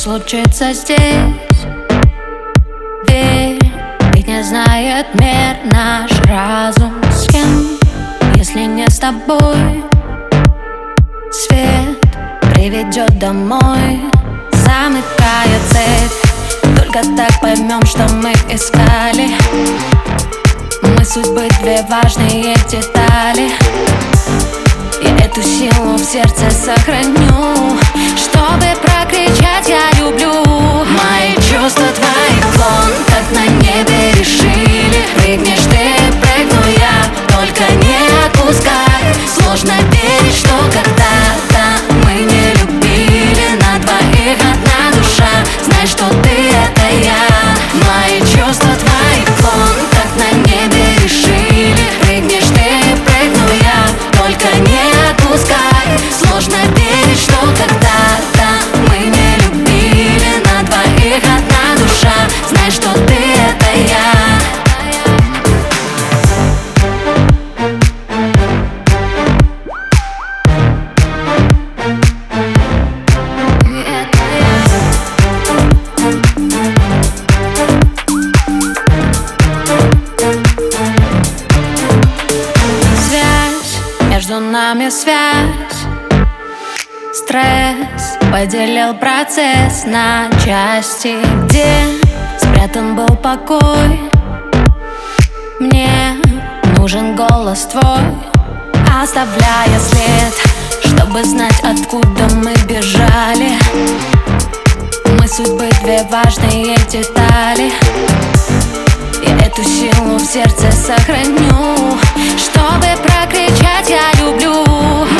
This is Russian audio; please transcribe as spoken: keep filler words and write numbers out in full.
случится здесь. Верь, ведь не знает мир наш разум. С кем, если не с тобой? Свет приведет домой, замыкая цепь. Только так поймем, что мы искали. Мы судьбы две важные детали. Я эту силу в сердце сохраню, чтобы прокричать «я люблю». Мои чувства твои клон, как на небе решили. Прыгнешь ты, прыгну я, только не отпускай. Сложно верить, что когда-то мы не любили. На двоих одна душа, знай, что ты — это я. Мои чувства твои клон, как на небе решили. Прыгнешь ты, прыгну я, только не отпускай. Сложно верить, что когда-то мы не любили. На двоих одна душа, знай, что ты — это я. Между нами связь, стресс поделил процесс на части. Где спрятан был покой? Мне нужен голос твой, оставляя след, чтобы знать, откуда мы бежали. Мы судьбы две важные детали. Я эту силу в сердце сохраню, чтобы прокричать «я люблю».